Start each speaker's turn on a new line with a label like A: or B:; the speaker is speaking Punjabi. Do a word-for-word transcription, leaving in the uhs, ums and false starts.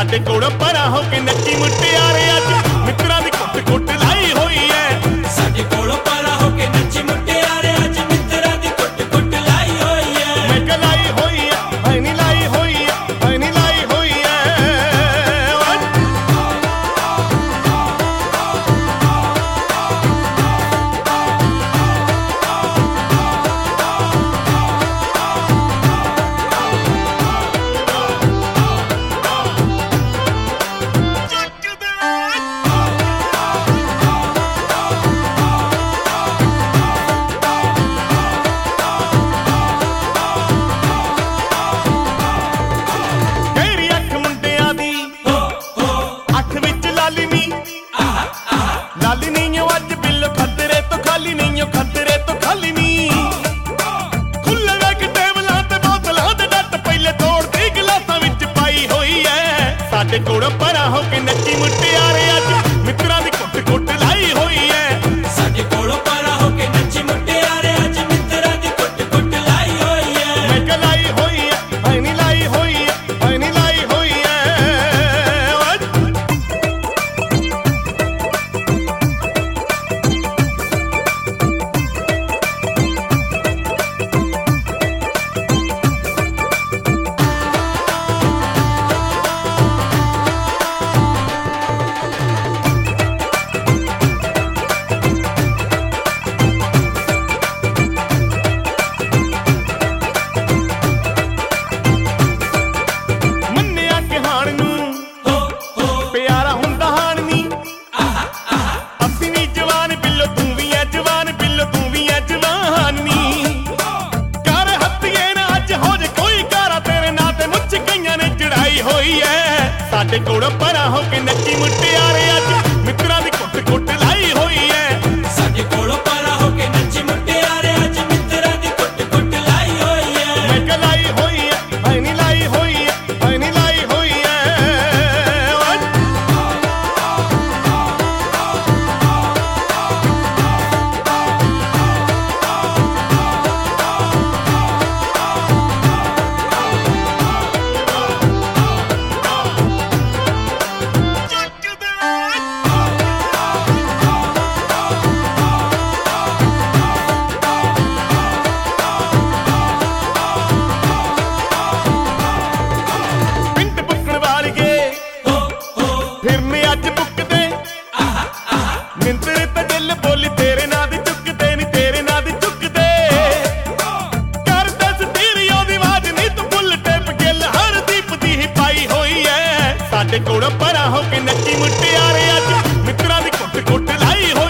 A: ਸਾਡੇ ਕੋਲ ਪਰਾਂ ਹੋ ਕੇ ਨੱਚੀ ਮੁਟਿਆਰੇ ਅੱਜ ਮਿੱਤਰਾਂ ਦੀ ਕੁੱਟ ਕੁੱਟ ਲਾਈ ਹੋਈ ਐ
B: ਸਾਡੇ ਕੋਲ ਪਰਾਂ ਹੋ ਕੇ ਨੱਚੀ ਮੁਟਿਆਰੇ ਅੱਜ ਮਿੱਤਰਾਂ ਦੀ ਕੁੱਟ ਕੁੱਟ ਲਾਈ ਹੋਈ ਐ
A: ਮੈਂ ਕਿਹਾ ਲਾਈ ਹੋਈ ਐ ਐ ਨੀ ਲਾਈ ਹੋਈ ਐ ਐ ਨੀ ਲਾਈ ਹੋਈ ਐ ਲਾਲੀ ਨੀ ਓ ਅੱਜ ਬਿੱਲ ਖਤਰੇ ਤੋਂ ਖਾਲੀ ਨੀ ਓ ਖਤਰੇ ਤੋਂ ਖਾਲੀ ਨੀ ਖੁੱਲੇ ਵੇਖ ਟੇਬਲਾਂ ਤੇ ਬੋਤਲਾਂ ਦੇ ਡੱਟ ਪਹਿਲੇ ਤੋੜਦੀ ਗਲਾਸਾਂ ਵਿੱਚ ਪਾਈ ਹੋਈ ਐ ਸਾਡੇ ਕੋਲ ਪਰਾਂ ਹੋ ਕੇ ਨੱਚੀ ਮੁਟਿਆਰੇ ਅੱਜ ਮਿੱਤਰਾਂ ਦੀ ਕੁੱਟ ਕੁੱਟ ਲਾਈ ਹੋਈ ਐ
B: ਸਾਡੇ ਕੋਲ ਪਰਾਂ ਹੋ ਕੇ ਨੱਚੀ ਮੁਟਿਆਰੇ ਅੱਜ ਮਿੱਤਰਾਂ ਦੀ ਕੁੱਟ ਕੁੱਟ ਲਾਈ ਹੋਈ ਐ
A: ਮੈਂ ਕਿਹਾ ਲਾਈ ਹੋਈ ਐ ਐ ਨੀ ਲਾਈ ਹੋਈ ਐ ਐ ਨੀ ਲਾਈ ਹੋਈ ਐ ਸਾਡੇ ਕੋਲ ਪਰਾਂ ਹੋ ਕੇ ਨੱਚੀ ਮੁਟਿਆਰੇ ਅੱਜ ਮਿੱਤਰਾਂ ਦੀ ਕੁੱਟ ਕੁੱਟ ਲਾਈ ਹੋਈ ਐ
B: ਸਾਡੇ ਕੋਲ ਪਰਾਂ ਹੋ ਕੇ ਨੱਚੀ ਮੁਟਿਆਰੇ ਅੱਜ ਮਿੱਤਰਾਂ ਦੀ ਕੁੱਟ ਕੁੱਟ ਲਾਈ ਹੋਈ ਐ
A: ਮੈਂ ਕਿਹਾ ਲਾਈ ਹੋਈ ਐ ਐ ਨੀ ਲਾਈ ਹੋਈ ਐ ਐ ਨੀ ਲਾਈ ਹੋਈ ਐ ਮਿੰਤਰ ਤੇ ਦਿਲ ਬੋਲੀ ਤੇਰੇ ਨਾਂ ਦੀ ਚੁੱਕਦੇ ਨੀ ਤੇਰੇ ਨਾਂ ਦੀ ਚੁੱਕਦੇ ਕਰ ਦਸ ਤੇਰੀਓ ਦੀ ਆਵਾਜ਼ ਨੀ ਤੂੰ ਫੁੱਲ ਟੇਪ ਗਿੱਲ ਹਰ ਦੀਪ ਦੀ ਹੀ ਪਾਈ ਹੋਈ ਐ ਸਾਡੇ ਕੋਲ ਪਰਾਂ ਹੋ ਕੇ ਨੱਚੀ ਮੁਟਿਆਰੇ ਅੱਜ ਮਿੱਤਰਾਂ ਦੀ ਕੁੱਟ ਕੁੱਟ ਲਾਈ ਹੋਈ